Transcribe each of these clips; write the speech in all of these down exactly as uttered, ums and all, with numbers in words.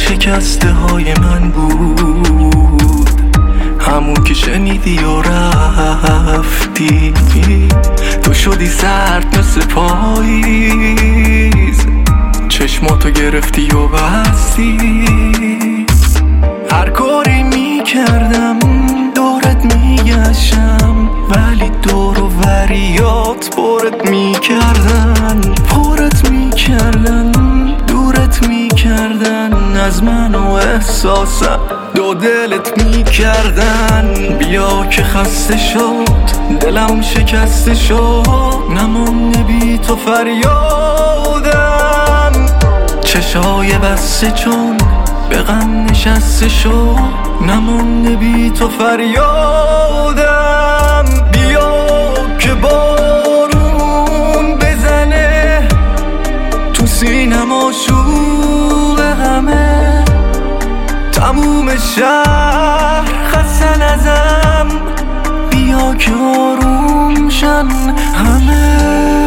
شکسته های من بود، همون که شنیدی و رفتی. تو شدی سرد مثل پاییز، چشماتو گرفتی و بستی. هر کاری میکردم دورت میگشتم، ولی دور و وریات پرت میکردن، پرت میکردن، دورت میکردن از من و احساسم، دو دلت میکردن. بیا که خسته شد دلم شکسته شد، نمونده بی تو فریادم. چشای بسته چون به غم نشسته شد، نمونده بی تو فریادم. بیا که بارون بزنه تو سینم، آشوب همه تموم شهر خستن ازم. بیا که آروم شن همه.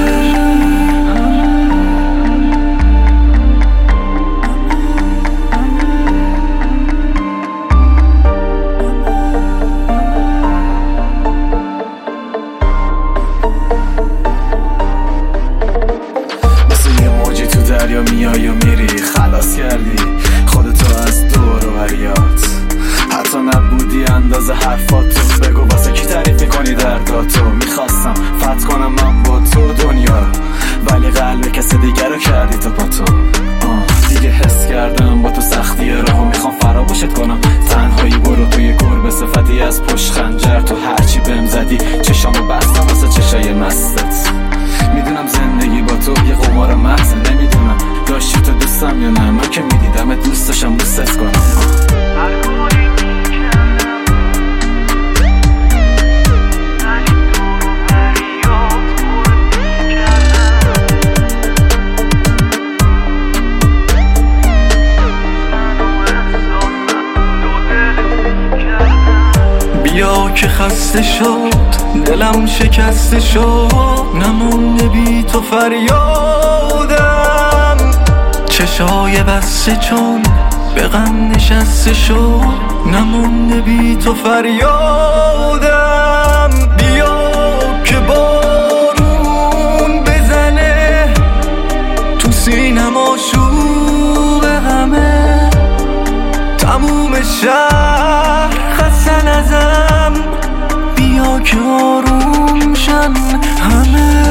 دریا میای و میری، خلاص کردی خودتو از دور و بریات. حتی نبودی اندازه حرفاتو، بگو واسه کی تعریف میکنی درداتو. میخواستم فتح کنم من با تو دنیا، ولی قلب کسی دیگر رو کردی تو با تو. دیگه حس کردم با تو سختی راهو، میخوام فراموشت کنم. تنهایی برو توی گربه صفتی از پشت خنجر، تو هرچی بهم زدی چشامو بستم واسه چشای مستت. میدونم زندگی با تو یه قمار محض، نمیدونم داشتی تو دوستم یا نه. من که میدیدم دوست داشتم دوستت کنم. بیا که خسته شد دلم شکسته شد، نمونده بی تو فریادم. چشای بسته چون به غم نشسته شد، نمونده بی تو فریادم. بیا که بارون بزنه تو سینم، آشوب همه تموم شهر خستن ازم. بیا که آروم شن همه.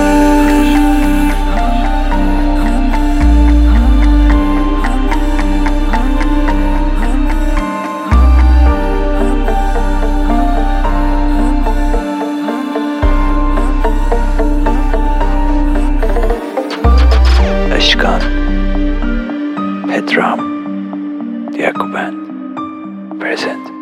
اشکان پدرام یعقوبن پرزنت.